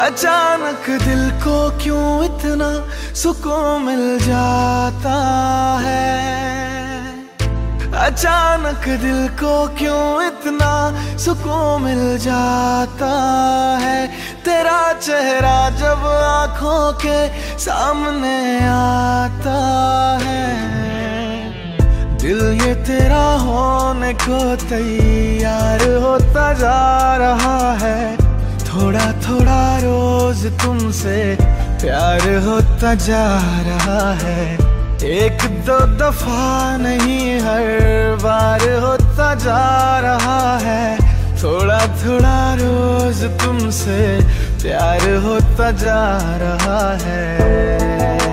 अचानक दिल को क्यों इतना सुकून मिल जाता है। अचानक दिल को क्यों इतना सुकून मिल जाता है। तेरा चेहरा जब आँखों के सामने आता है, दिल ये तेरा होने को तैयार होता जा रहा है। थोड़ा थोड़ा रोज तुमसे प्यार होता जा रहा है। एक दो दफा नहीं हर बार होता जा रहा है। थोड़ा थोड़ा रोज तुमसे प्यार होता जा रहा है।